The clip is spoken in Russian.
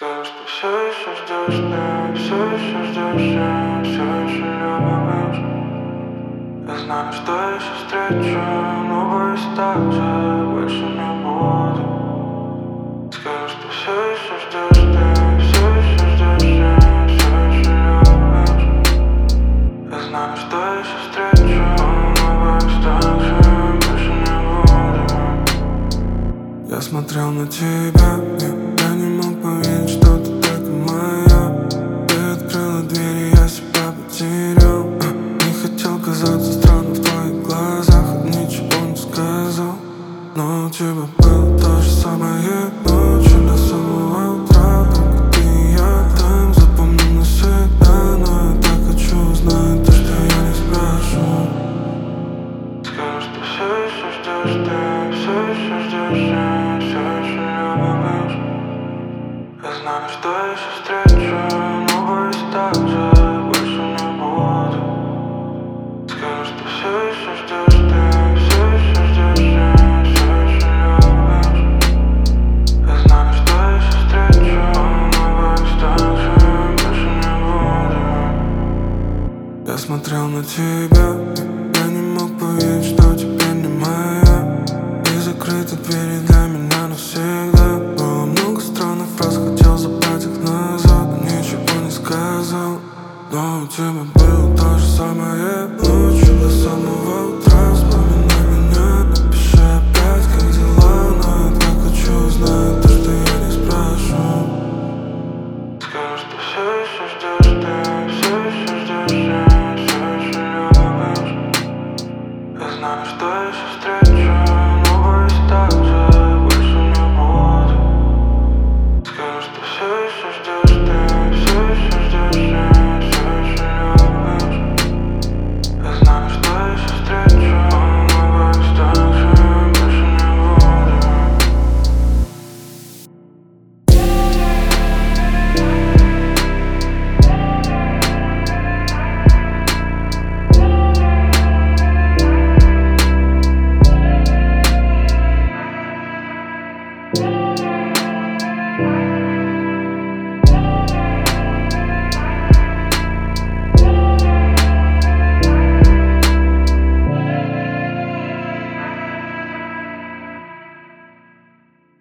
Скажешь, ты все еще ждешь меня, все еще ждешь меня, все еще любишь. Я знаю, что еще встречу, но боюсь так же, больше не буду. Скажешь, ты все еще ждешь меня, все еще ждешь меня, все еще любишь. Я знаю, что еще встречу, но боюсь так же, больше не буду. Я смотрел на тебя, я не мог поверить, что ты так и моя. Ты открыла дверь, и я себя потерял. Не хотел казаться странным в твоих глазах, ничего не сказал. Но у тебя было то же самое ночью до самого утра. Только ты и я там, запомним навсегда. Но я так хочу узнать то, что я не спрошу. Скажешь, ты все еще ждешь, ты все еще ждешь, я все еще любишь. Я знаю, что еще встречу, но боюсь так же, больше не буду. Скажешь, ты все еще ждешь, ты все еще ждешь, я все еще любишь. Я знаю, что еще встречу, но боюсь так же, больше не буду. Я смотрел на тебя, я не мог поверить, что теперь не моя. И закрыты двери для меня навсегда. Было много странных фраз, хотел забрать их назад, но ничего не сказал. Но у тебя было то же самое ночью до самого утра.